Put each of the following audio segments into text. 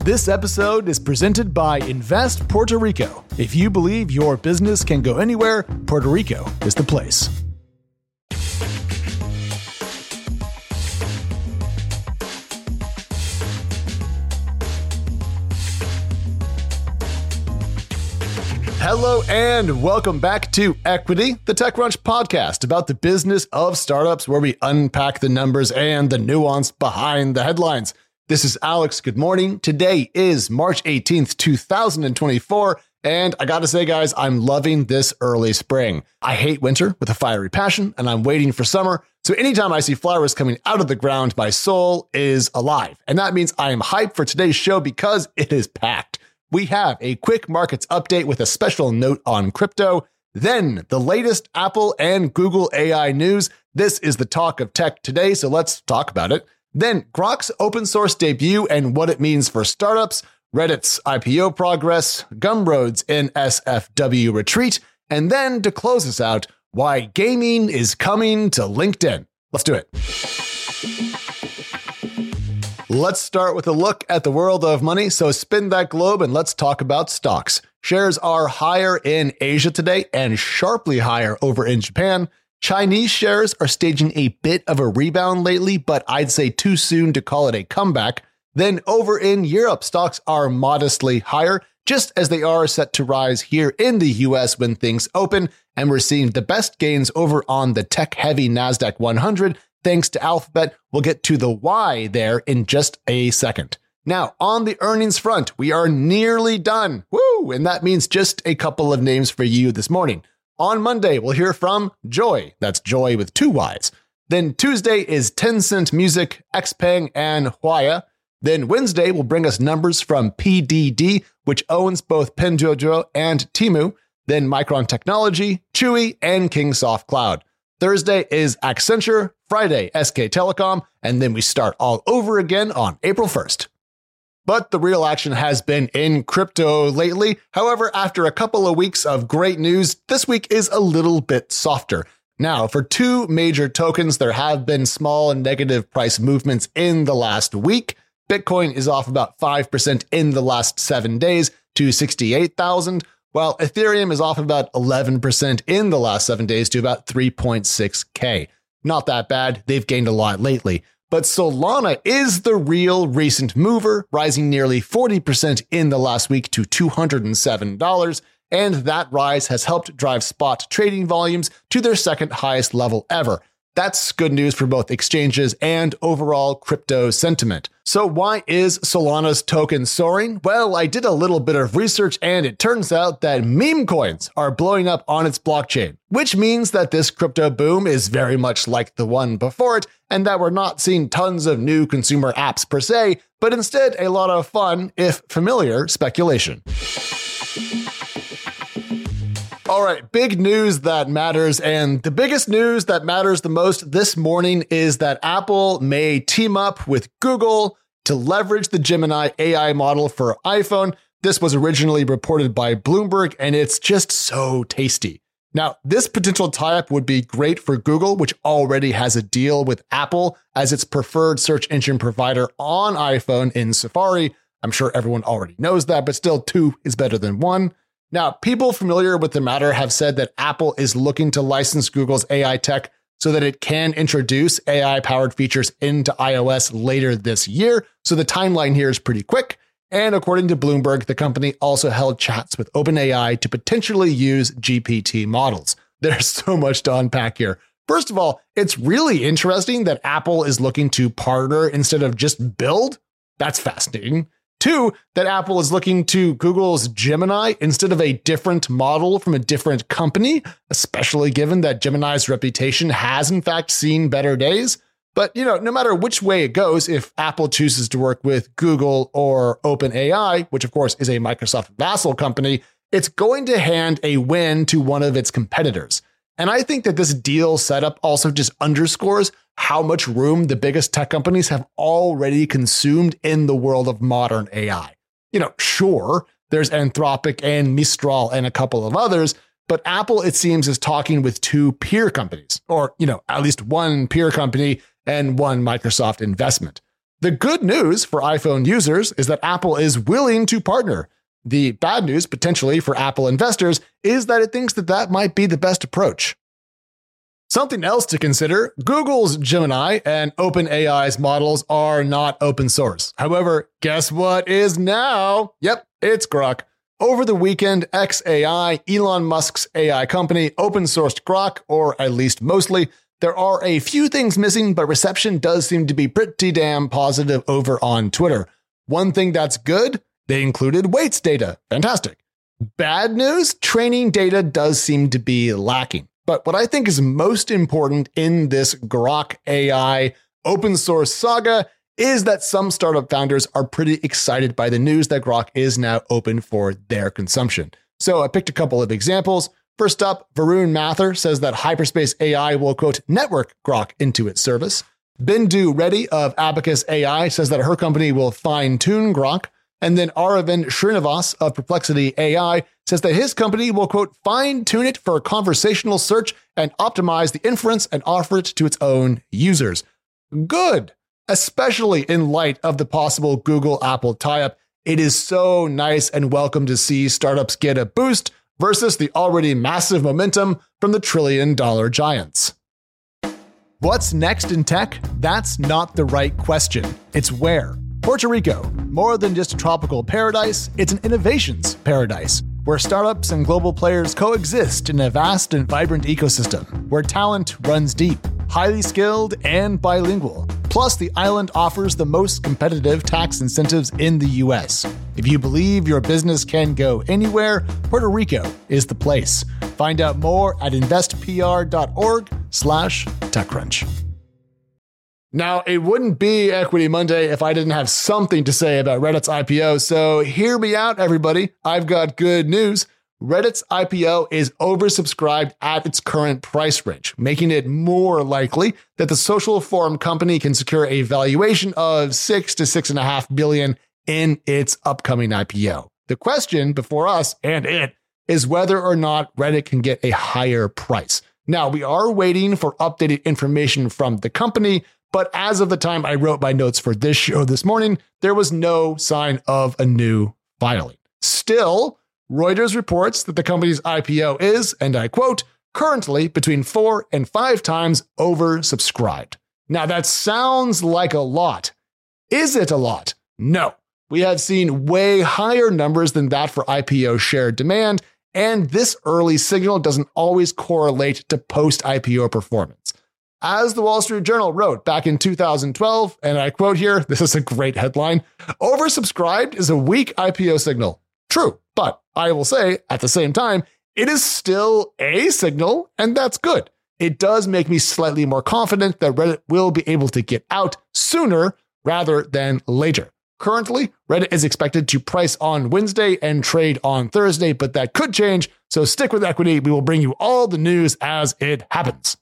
This episode is presented by Invest Puerto Rico. If you believe your business can go anywhere, Puerto Rico is the place. Hello and welcome back to Equity, the TechCrunch podcast about the business of startups where we unpack the numbers and the nuance behind the headlines. This is Alex. Good morning. Today is March 18th, 2024. And I gotta say, guys, I'm loving this early spring. I hate winter with a fiery passion, and I'm waiting for summer. So anytime I see flowers coming out of the ground, my soul is alive. And that means I am hyped for today's show because it is packed. We have a quick markets update with a special note on crypto, then the latest Apple and Google AI news. This is the talk of tech today, so let's talk about it. Then Grok's open source debut and what it means for startups, Reddit's IPO progress, Gumroad's NSFW retreat, and then to close us out, why gaming is coming to LinkedIn. Let's do it. Let's start with a look at the world of money. So spin that globe and let's talk about stocks. Shares are higher in Asia today and sharply higher over in Japan. Chinese shares are staging a bit of a rebound lately, but I'd say too soon to call it a comeback. Then over in Europe, stocks are modestly higher, just as they are set to rise here in the US when things open. And we're seeing the best gains over on the tech-heavy NASDAQ 100, thanks to Alphabet. We'll get to the why there in just a second. Now, on the earnings front, we are nearly done. Woo! And that means just a couple of names for you this morning. On Monday, we'll hear from Joy. That's Joy with two Ys. Then Tuesday is Tencent Music, Xpeng, and Huaya. Then Wednesday will bring us numbers from PDD, which owns both Pinduoduo and Temu. Then Micron Technology, Chewy, and Kingsoft Cloud. Thursday is Accenture, Friday SK Telecom, and then we start all over again on April 1st. But the real action has been in crypto lately. However, after a couple of weeks of great news, this week is a little bit softer. Now, for two major tokens, there have been small and negative price movements in the last week. Bitcoin is off about 5% in the last 7 days to 68,000, while Ethereum is off about 11% in the last 7 days to about 3.6K. Not that bad. They've gained a lot lately. But Solana is the real recent mover, rising nearly 40% in the last week to $207. And that rise has helped drive spot trading volumes to their second highest level ever. That's good news for both exchanges and overall crypto sentiment. So why is Solana's token soaring? Well, I did a little bit of research and it turns out that meme coins are blowing up on its blockchain, which means that this crypto boom is very much like the one before it and that we're not seeing tons of new consumer apps per se, but instead a lot of fun, if familiar, speculation. All right, big news that matters, and the biggest news that matters the most this morning is that Apple may team up with Google to leverage the Gemini AI model for iPhone. This was originally reported by Bloomberg, and it's just so tasty. Now, this potential tie-up would be great for Google, which already has a deal with Apple as its preferred search engine provider on iPhone in Safari. I'm sure everyone already knows that, but still 2 is better than 1. Now, people familiar with the matter have said that Apple is looking to license Google's AI tech so that it can introduce AI-powered features into iOS later this year. So the timeline here is pretty quick. And according to Bloomberg, the company also held chats with OpenAI to potentially use GPT models. There's so much to unpack here. First of all, it's really interesting that Apple is looking to partner instead of just build. That's fascinating. 2, that Apple is looking to Google's Gemini instead of a different model from a different company, especially given that Gemini's reputation has in fact seen better days. But, no matter which way it goes, if Apple chooses to work with Google or OpenAI, which of course is a Microsoft vassal company, it's going to hand a win to one of its competitors. And I think that this deal setup also just underscores how much room the biggest tech companies have already consumed in the world of modern AI. Sure, there's Anthropic and Mistral and a couple of others, but Apple, it seems, is talking with 2 peer companies, or, at least one peer company and one Microsoft investment. The good news for iPhone users is that Apple is willing to partner. The bad news, potentially, for Apple investors is that it thinks that that might be the best approach. Something else to consider, Google's Gemini and OpenAI's models are not open source. However, guess what is now? Yep, it's Grok. Over the weekend, xAI, Elon Musk's AI company, open-sourced Grok, or at least mostly. There are a few things missing, but reception does seem to be pretty damn positive over on Twitter. One thing that's good, they included weights data. Fantastic. Bad news, training data does seem to be lacking. But what I think is most important in this Grok AI open source saga is that some startup founders are pretty excited by the news that Grok is now open for their consumption. So I picked a couple of examples. First up, Varun Mathur says that Hyperspace AI will, quote, network Grok into its service. Bindu Reddy of Abacus AI says that her company will fine-tune Grok. And then Aravind Srinivas of Perplexity AI says that his company will, quote, fine-tune it for conversational search and optimize the inference and offer it to its own users. Good, especially in light of the possible Google-Apple tie-up. It is so nice and welcome to see startups get a boost versus the already massive momentum from the trillion-dollar giants. What's next in tech? That's not the right question. It's where. Puerto Rico, more than just a tropical paradise, it's an innovations paradise, where startups and global players coexist in a vast and vibrant ecosystem, where talent runs deep, highly skilled, and bilingual. Plus, the island offers the most competitive tax incentives in the US. If you believe your business can go anywhere, Puerto Rico is the place. Find out more at investpr.org/TechCrunch. Now, it wouldn't be Equity Monday if I didn't have something to say about Reddit's IPO, so hear me out, everybody. I've got good news. Reddit's IPO is oversubscribed at its current price range, making it more likely that the social forum company can secure a valuation of $6 to $6.5 billion in its upcoming IPO. The question before us and it is whether or not Reddit can get a higher price. Now, we are waiting for updated information from the company, but as of the time I wrote my notes for this show this morning, there was no sign of a new filing. Still, Reuters reports that the company's IPO is, and I quote, currently between 4 and 5 times oversubscribed. Now that sounds like a lot. Is it a lot? No. We have seen way higher numbers than that for IPO share demand, and this early signal doesn't always correlate to post-IPO performance. As the Wall Street Journal wrote back in 2012, and I quote here, this is a great headline, oversubscribed is a weak IPO signal. True, but I will say, at the same time, it is still a signal, and that's good. It does make me slightly more confident that Reddit will be able to get out sooner rather than later. Currently, Reddit is expected to price on Wednesday and trade on Thursday, but that could change, so stick with Equity. We will bring you all the news as it happens.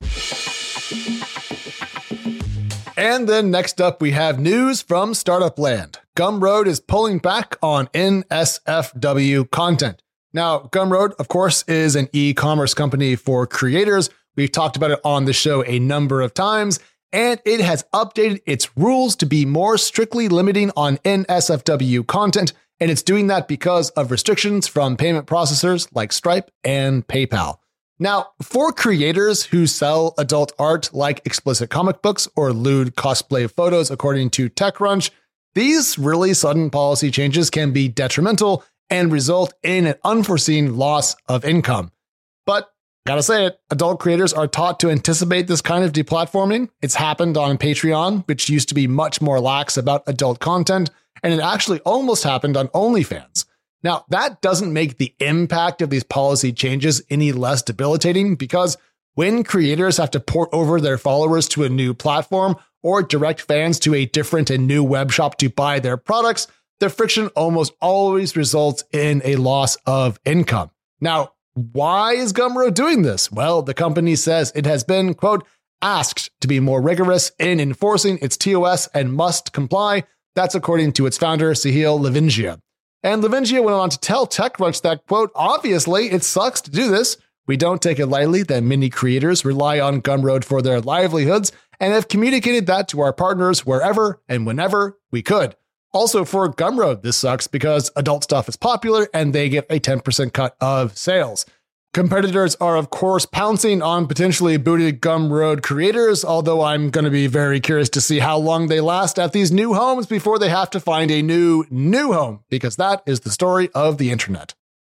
And then next up, we have news from Startup Land. Gumroad is pulling back on NSFW content. Now, Gumroad, of course, is an e-commerce company for creators. We've talked about it on the show a number of times, and it has updated its rules to be more strictly limiting on NSFW content, and it's doing that because of restrictions from payment processors like Stripe and PayPal. Now, for creators who sell adult art like explicit comic books or lewd cosplay photos, according to TechCrunch, these really sudden policy changes can be detrimental and result in an unforeseen loss of income. But gotta say it, adult creators are taught to anticipate this kind of deplatforming. It's happened on Patreon, which used to be much more lax about adult content, and it actually almost happened on OnlyFans. Now, that doesn't make the impact of these policy changes any less debilitating, because when creators have to port over their followers to a new platform or direct fans to a different and new web shop to buy their products, the friction almost always results in a loss of income. Now, why is Gumroad doing this? Well, the company says it has been, quote, asked to be more rigorous in enforcing its TOS and must comply. That's according to its founder, Sahil Lavingia. And Lavingia went on to tell TechCrunch that, quote, obviously, it sucks to do this. We don't take it lightly that many creators rely on Gumroad for their livelihoods, and have communicated that to our partners wherever and whenever we could. Also for Gumroad, this sucks because adult stuff is popular and they get a 10% cut of sales. Competitors are, of course, pouncing on potentially booted Gumroad creators, although I'm going to be very curious to see how long they last at these new homes before they have to find a new home, because that is the story of the internet.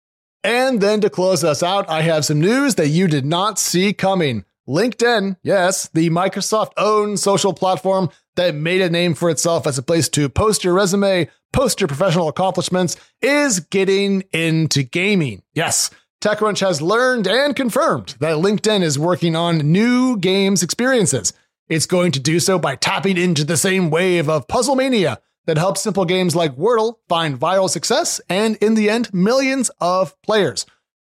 And then to close us out, I have some news that you did not see coming. LinkedIn, yes, the Microsoft-owned social platform that made a name for itself as a place to post your resume, post your professional accomplishments, is getting into gaming. Yes, TechCrunch has learned and confirmed that LinkedIn is working on new games experiences. It's going to do so by tapping into the same wave of puzzle mania that helps simple games like Wordle find viral success and, in the end, millions of players.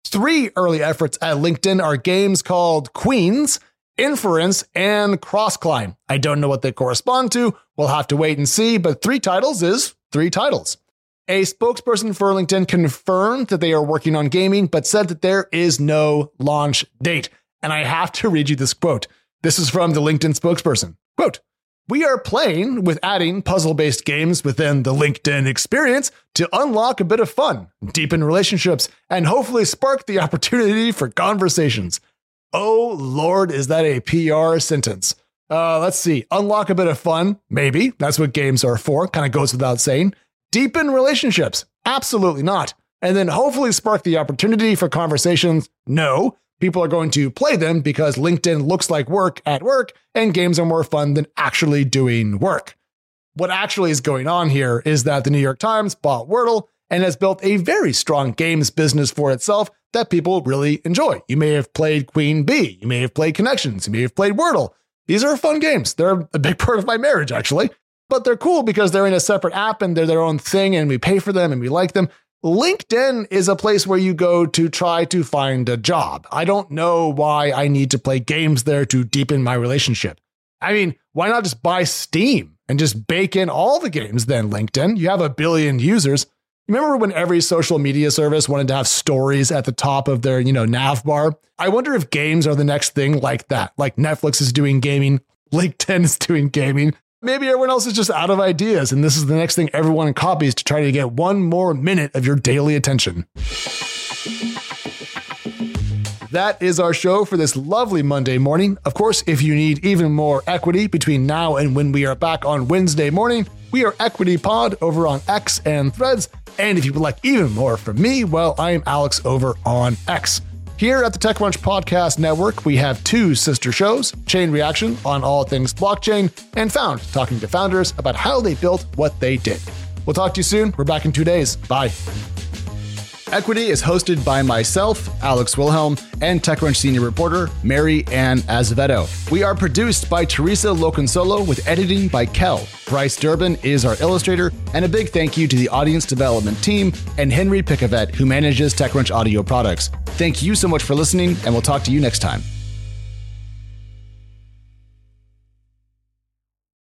3 early efforts at LinkedIn are games called Queens, Inference, and Crossclimb. I don't know what they correspond to. We'll have to wait and see, but 3 titles is 3 titles. A spokesperson for LinkedIn confirmed that they are working on gaming, but said that there is no launch date. And I have to read you this quote. This is from the LinkedIn spokesperson. Quote, "We are playing with adding puzzle-based games within the LinkedIn experience to unlock a bit of fun, deepen relationships, and hopefully spark the opportunity for conversations." Oh, Lord, is that a PR sentence? Let's see. Unlock a bit of fun. Maybe. That's what games are for. Kind of goes without saying. Deepen relationships? Absolutely not. And then hopefully spark the opportunity for conversations? No. People are going to play them because LinkedIn looks like work at work and games are more fun than actually doing work. What actually is going on here is that the New York Times bought Wordle and has built a very strong games business for itself that people really enjoy. You may have played Queen Bee. You may have played Connections. You may have played Wordle. These are fun games. They're a big part of my marriage, actually. But they're cool because they're in a separate app and they're their own thing and we pay for them and we like them. LinkedIn is a place where you go to try to find a job. I don't know why I need to play games there to deepen my relationship. I mean, why not just buy Steam and just bake in all the games then, LinkedIn? You have 1 billion users. Remember when every social media service wanted to have stories at the top of their, nav bar? I wonder if games are the next thing like that. Like Netflix is doing gaming, LinkedIn is doing gaming. Maybe everyone else is just out of ideas, and this is the next thing everyone copies to try to get 1 more minute of your daily attention. That is our show for this lovely Monday morning. Of course, if you need even more equity between now and when we are back on Wednesday morning, we are Equity Pod over on X and Threads. And if you would like even more from me, well, I am Alex over on X. Here at the TechCrunch Podcast Network, we have 2 sister shows, Chain Reaction on all things blockchain, and Found, talking to founders about how they built what they did. We'll talk to you soon. We're back in 2 days. Bye. Equity is hosted by myself, Alex Wilhelm, and TechCrunch senior reporter, Mary Ann Azevedo. We are produced by Teresa Loconsolo with editing by Kel. Bryce Durbin is our illustrator, and a big thank you to the audience development team and Henry Picavet, who manages TechCrunch audio products. Thank you so much for listening, and we'll talk to you next time.